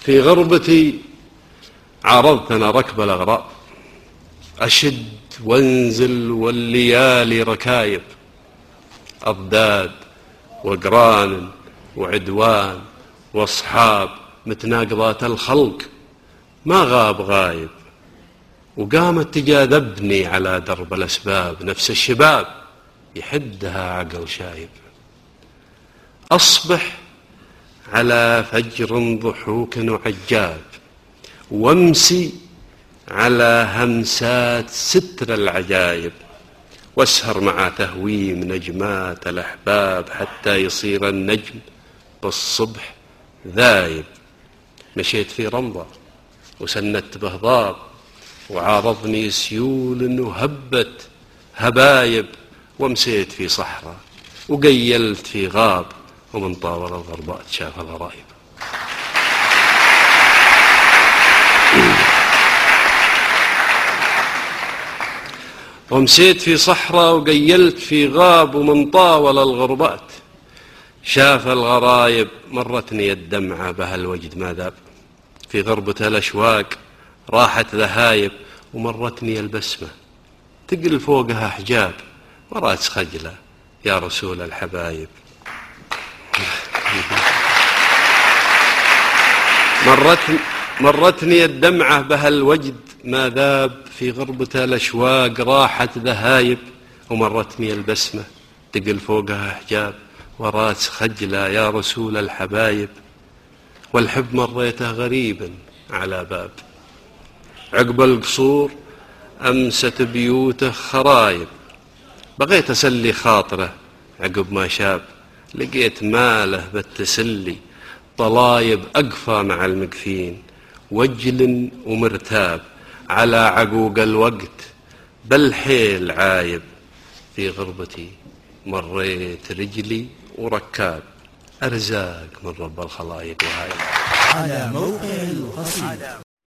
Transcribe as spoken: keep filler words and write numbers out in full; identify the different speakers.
Speaker 1: في غربتي عارضت أنا ركب الأغراب، أشد وانزل والليالي ركايب، أضداد وقران وعدوان واصحاب متناقضات الخلق، ما غاب غايب. وقامت تجاذبني على درب الأسباب، نفس الشباب يحدها عقل شايب. أصبح على فجر ضحوك وعجاب، وامسي على همسات ستر العجايب، واسهر مع تهويم نجمات الأحباب حتى يصير النجم بالصبح ذايب. مشيت في رمضة وسندت بهضاب، وعارضني سيول وهبت هبايب، ومسيت في صحراء وقيلت في غاب، ومن طاول الغربات شاف الغرايب. ومسيت في صحراء وقيلت في غاب، ومن طاول الغربات شاف الغرايب. مرتني الدمعة بها الوجد ما ذاب، في غربة الأشواق راحت ذهايب، ومرتني البسمة تقل فوقها حجاب، وراس خجلة يا رسول الحبايب. مرتني, مرتني الدمعة بها الوجد ما ذاب، في غربة الأشواق راحت ذهايب، ومرتني البسمة تقل فوقها حجاب، وراس خجلة يا رسول الحبايب. والحب مريته غريبا على باب، عقب القصور أمست بيوته خرايب، بغيت أسلي خاطره عقب ما شاب، لقيت ماله بالتسلي طلايب، أقفى مع المقفين وجل ومرتاب، على عقوق الوقت بالحيل عايب. في غربتي مريت رجلي وركاب، أرزاق من رب الخلايق وهايب. على موقع القصيدة.